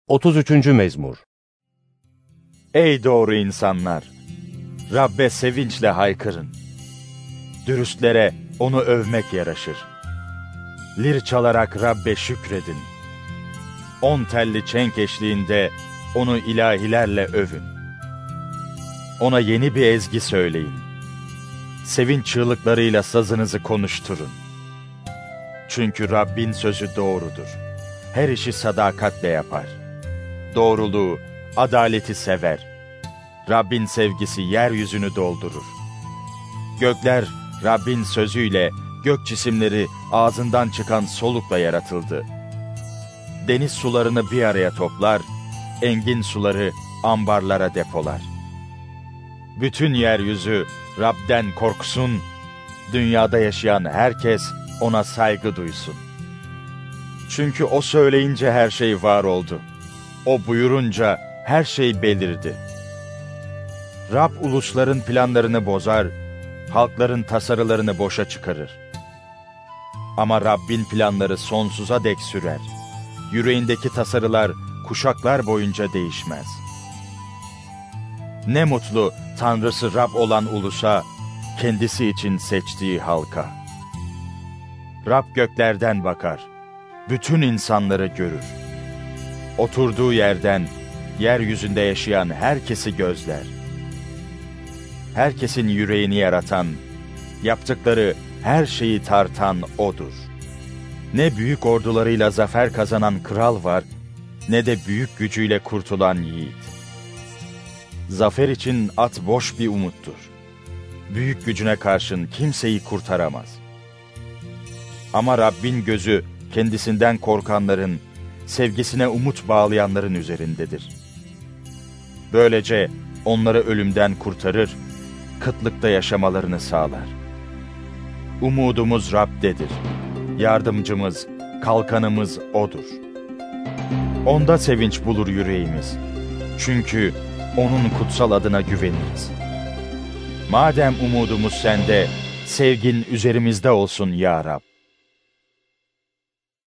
33. Mezmur. Ey doğru insanlar! Rabbe sevinçle haykırın. Dürüstlere onu övmek yaraşır. Lir çalarak Rabbe şükredin. 10 telli çenk eşliğinde onu ilahilerle övün. Ona yeni bir ezgi söyleyin. Sevinç çığlıklarıyla sazınızı konuşturun. Çünkü Rabbin sözü doğrudur. Her işi sadakatle yapar. Doğruluğu, adaleti sever. Rabbin sevgisi yeryüzünü doldurur. Gökler Rabbin sözüyle, gök cisimleri ağzından çıkan solukla yaratıldı. Deniz sularını bir araya toplar, engin suları ambarlara depolar. Bütün yeryüzü Rab'den korksun, dünyada yaşayan herkes ona saygı duysun. Çünkü o söyleyince her şey var oldu. O buyurunca her şey belirdi. Rab ulusların planlarını bozar, halkların tasarılarını boşa çıkarır. Ama Rabbin planları sonsuza dek sürer. Yüreğindeki tasarılar kuşaklar boyunca değişmez. Ne mutlu Tanrısı Rab olan ulusa, kendisi için seçtiği halka. Rab göklerden bakar, bütün insanları görür. Oturduğu yerden, yeryüzünde yaşayan herkesi gözler. Herkesin yüreğini yaratan, yaptıkları her şeyi tartan O'dur. Ne büyük ordularıyla zafer kazanan kral var, ne de büyük gücüyle kurtulan yiğit. Zafer için at boş bir umuttur. Büyük gücüne karşın kimseyi kurtaramaz. Ama Rabbin gözü kendisinden korkanların, sevgisine umut bağlayanların üzerindedir. Böylece onları ölümden kurtarır, kıtlıkta yaşamalarını sağlar. Umudumuz Rab'dedir. Yardımcımız, kalkanımız O'dur. Onda sevinç bulur yüreğimiz. Çünkü O'nun kutsal adına güveniriz. Madem umudumuz sende, sevgin üzerimizde olsun ya Rab.